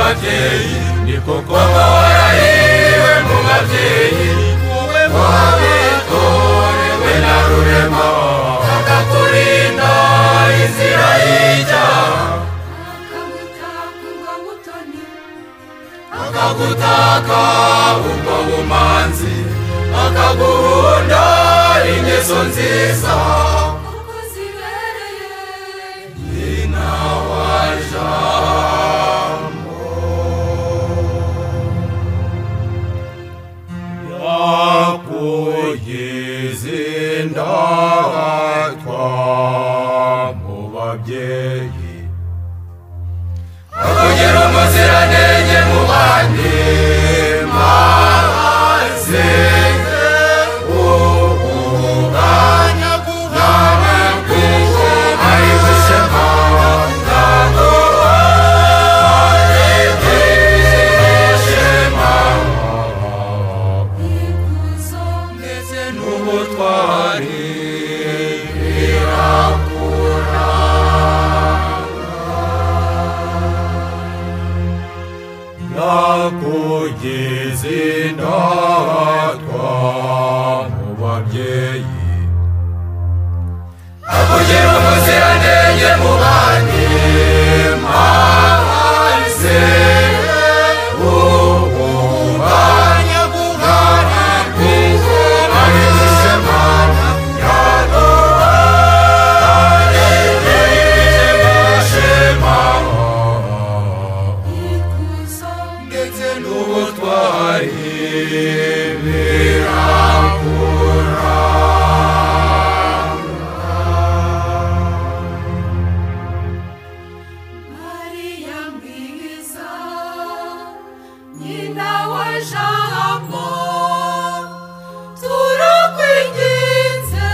babyeyi ni koko warahiwe mu babyeyi wabitorewe na rurema akakurinda inzira y'icyaha akagutaka ubwo bumanzi akaguhunda ingeso nziza kuko zibereye nyina wa jambo yakugize indatwa mu babyeyi akugira umuziranenge mu bandi maze ubuganya nawe kuko ari gushema ntabwo ari gushema ikuzo ndetse n'ubutwari yakugize indatwa mu babyeyi akugira umuziranenge mu bandi maze ubunganya bungana kuko ari gushema yaguhaye gushema ikuzo ndetse n'ubutwari birakura Mariya mwiza nyina wa jambo turakwinginze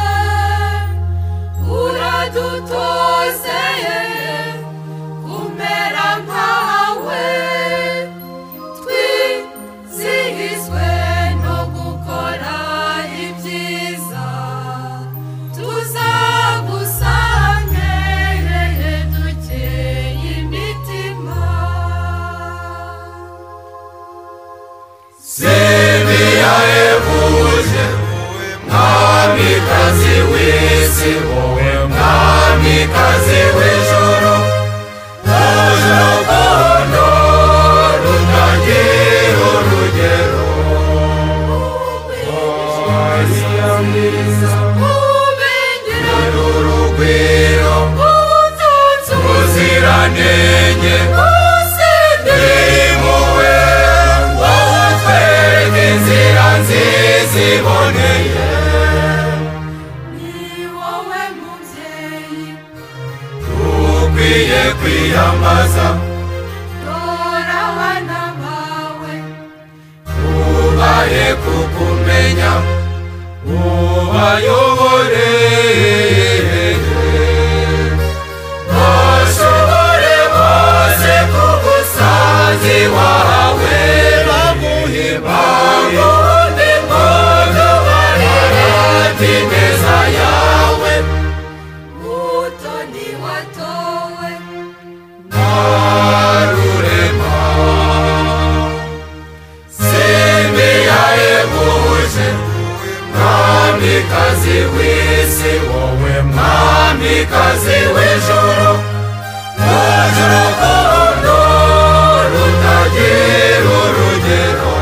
uradutozeye kumera nkawe twizihizwe no gukora ibyiza tuzagusange dukeye imitima Simiya evuje mwamikazi w'isi wowe mwamikazi w'ijuru urukundo rutagira urugero Mariya mwiza ubengera urugwiro ubutunzi ubuziranenge usinde impuhwe wowe utwereka inzira nziza iboneye ni wowe mubyeyi ukwiye kwiyambaza dore abana bawe ubaye kukumenya ubayobore bashobore bose kugusanzi wawe baguhimbaye bagubarira ineza yawe mutoni watowe Marurema Simiya evuje mwamikazi w'isi wowe mwamikazi w'ijuru wuje urukundo rutagira urugero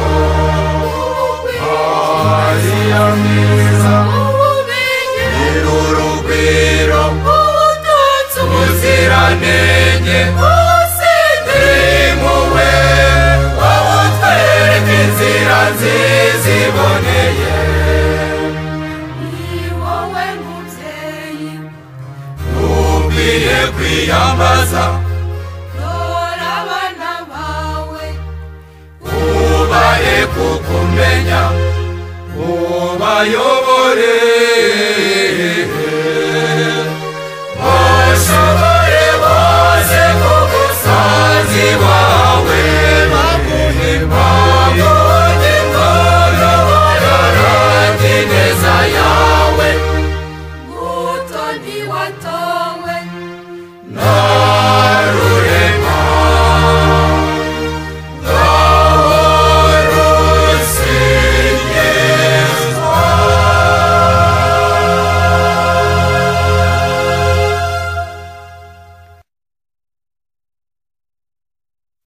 Mariya mwiza ubengera urugwiro ubutunzi ubuziranenge usinde impuhwe wowe utwereka inzira nziza iboneye ni wowe mubyeyi ukwiye kwiyambaza dore abana bawe ubaye kukumenya ubayobore